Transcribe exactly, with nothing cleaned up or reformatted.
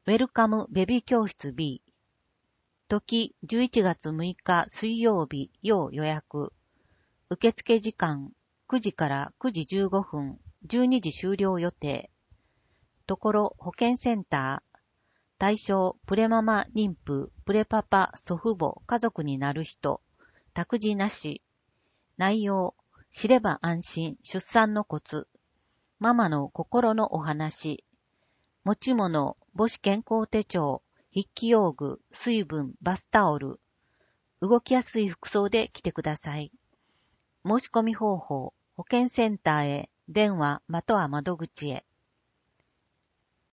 ウェルカムベビー教室 B。時じゅういちがつむいか水曜日要予約。受付時間くじからくじじゅうごふん、じゅうにじ終了予定。ところ保健センター。対象プレママ、妊婦、プレパパ、祖父母、家族になる人。託児なし。内容知れば安心、出産のコツ。ママの心のお話。持ち物、母子健康手帳、筆記用具、水分、バスタオル。動きやすい服装で来てください。申し込み方法、保健センターへ、電話または窓口へ。